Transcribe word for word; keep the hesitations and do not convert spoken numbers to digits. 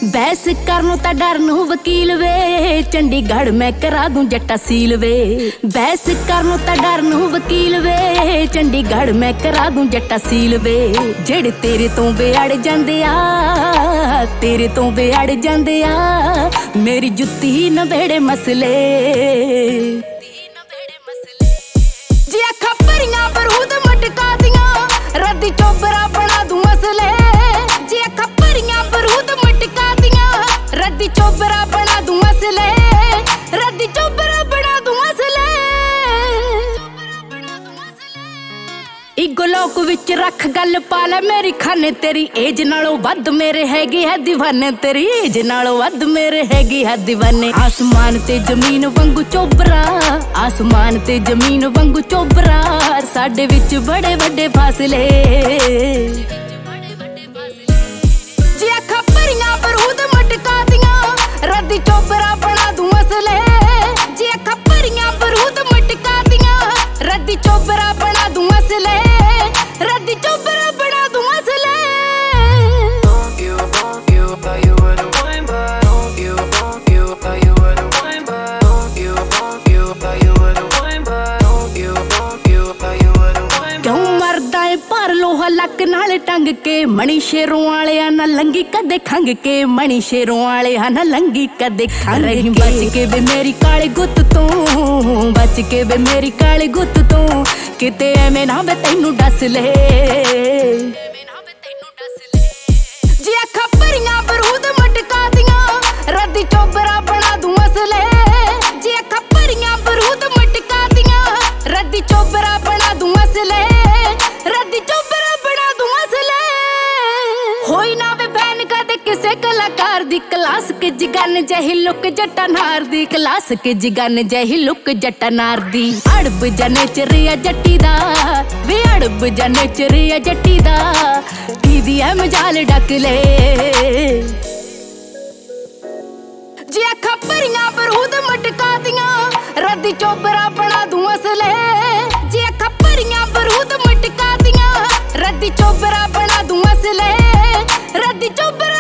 बहस करनों ता डर नूं वकील वे, चंडीगढ़ मैं करा दूं जट्टा सील वे। बहस करनों ता डर नूं वकील वे, चंडीगढ़ मैं करा दूं जट्टा सील वे। जेड़े तेरे तो बेअड़ जांदे आ, तेरे तो बेअड़ जांदे आ, मेरी जुत्ती ही नबेड़े मसले। जी अखां भरियां बरूद मटका दियां, रद्दी चोबरा बना दूं मसले। जी अखां भरियां बरूद मटका दियां, रद्दी चोबरा बना दूं मसले। रद्दी चोबरा बना दूं मसले। इगो लोक विच रख गल पा लै मेरी खाने, तेरी एज नालों वध मेरे हैगे है दीवाने। तेरी एज नालों वध मेरे हैगे है दीवाने। आसमान ते जमीन वांगू चोबरा, आसमान ते जमीन वांगू चोबरा, साडे विच बड़े वड्डे फासले। जी अखां भरियां बरूद मटका दियां, रद्दी चोबरा बना दूं मसले। जी अखां भरियां बरूद मटका दियां, रद्दी चोबरा बना दूं मसले। रद्दी चोबरा बना दूं मसले। क्यों मरदा है पर लोहा लक नाल टंग के, मणी शेरों वाले ना लंगी कदे खंग के। मणी शेरों वाले ना लंगी कदे खंग के। बच के वे मेरी काले गुत्त तो, बच के वे मेरी काले गुत्त तो, किते एवें ना वे तैनू डस ले। जी अखां भरियां बरूद मटका दियां, रद्दी चोबरा बना दूं मसले। जी अखां भरियां बरूद मटका दियां, रद्दी चोबरा बना दूं मसले। रद्दी चोबरा बना दूं मसले। होई ना वे बैन कदे किसे कलाकार दी, क्लास के जिगन जही लुक जट्टा नार दी। क्लास के जिगन जही लुक जट्टा नार दी। अड़ब जाने चरिया जट्टी दा, वे अड़ब जाने चरिया जट्टी दा, दीदी है मजाल डक ले। जी अखां भरियां बरूद मटका दियां, रद्दी चोबरा बना दूं मसले। जी अखां भरियां बरूद मटका दियां, रद्दी चोबरा बना दूं मसले। रद्दी चोबरा